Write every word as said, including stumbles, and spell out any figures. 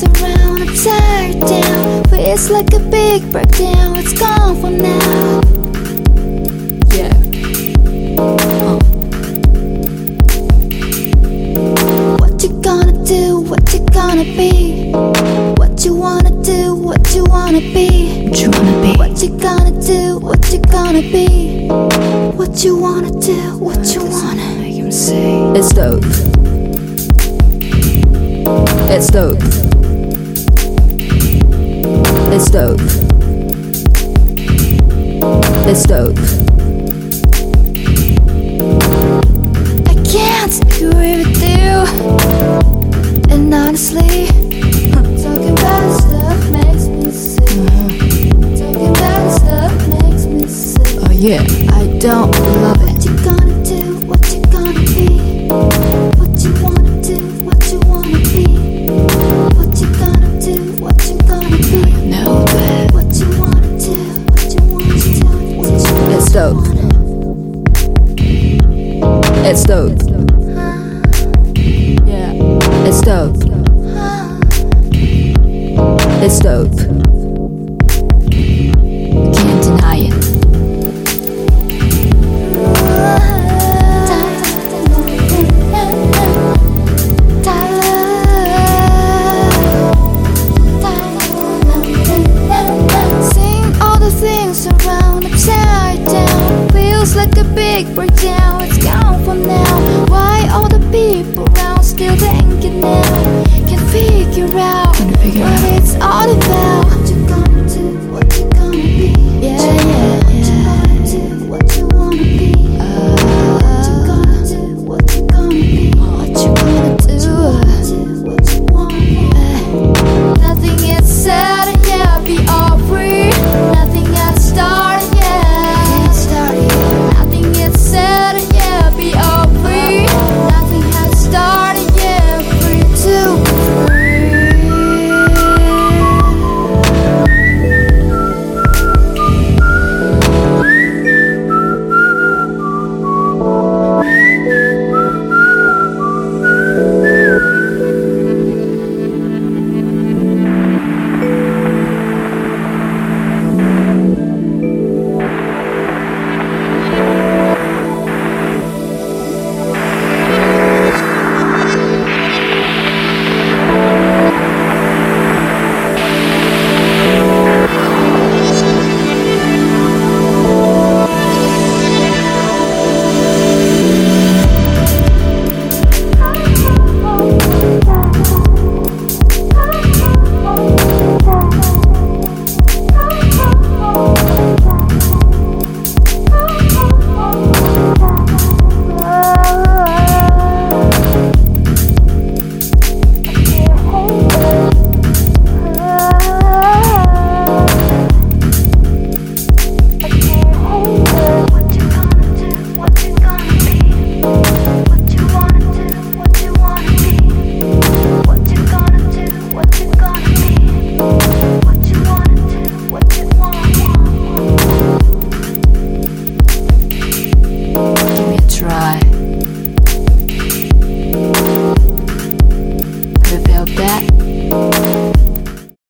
around, upside down. Feels like a big breakdown, it's gone for now. Yeah. Uh. What you gonna do, what you gonna be? What you wanna do, what you wanna be? What you wanna be? What you gonna do, what you gonna be? What you wanna do, what you wanna Make him say it's dope. It's dope. It's dope. It's dope. I can't agree with you. And honestly, talking about stuff makes me sick. Uh-huh. Talking about stuff makes me sick. Oh yeah, I don't love it. What you gonna do, what you gonna be? What you wanna do, what you wanna be? What you gonna do, what you gonna be? Know that What you wanna do, what you wanna do, what you it's dope. It's dope. Yeah, it's dope. It's dope. Can't deny it. Seeing all the things around, upside down. Feels like a big breakdown, it's gone for now. Why all the people around still thinking now? Can't figure out